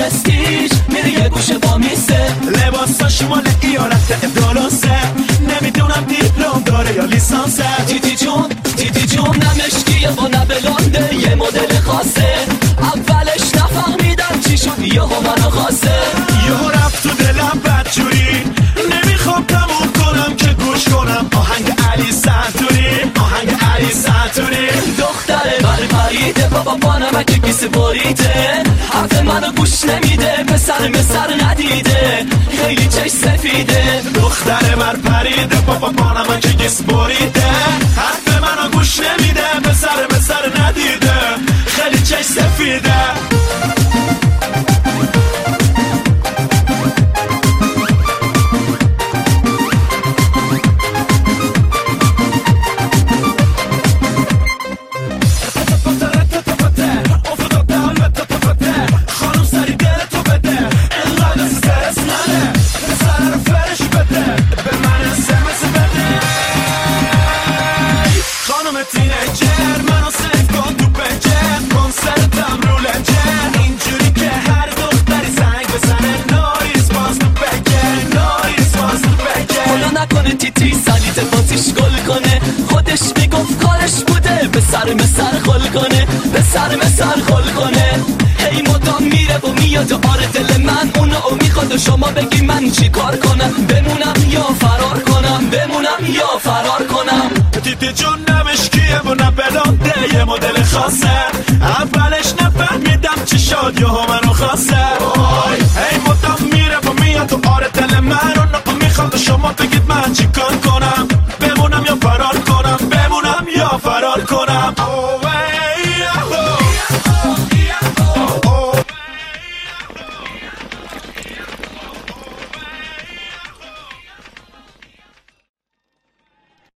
پرستیج میره یه گوشه با میسته لباساش مال ایالت درسته نمیدونم دیپلم داره یا لیسانسه تیتی جون نمشکیه و نبلانده یه مدل خاصه اولش نفهمیدم چی شد یهو منو خواسته یهو رفت تو دلم بدجوری نمیخوام تموم کنم که گوش کنم آهنگ علی سنتوری دختره بر پریده بابا پانمه که کسی بریده حرف منو گوش نمیده پسر ندیده خیلی چش سفیده دختره بر پریده بابا پانمه که کسی بریده حرف منو گوش نمیده پسر ندیده خیلی چش سفیده تینیجر منو سیف کن تو پنجر کنسرتم رو لنجر اینجوری که هر دختری زنگ بزنه نایس باز تو بگه خدا نکنه تیتی سلیت بازیش گل کنه خودش میگفت کارش بوده به سر خل کنه هی مدام میره و میاد آره دل من اونو میخواد و شما بگی من چی کار کنم بمونم یا فرار کنم تیتی جون نمشکیه و نبلانده یه مدل خاصه اولش نفهمیدم چی شد یهو منو خواسته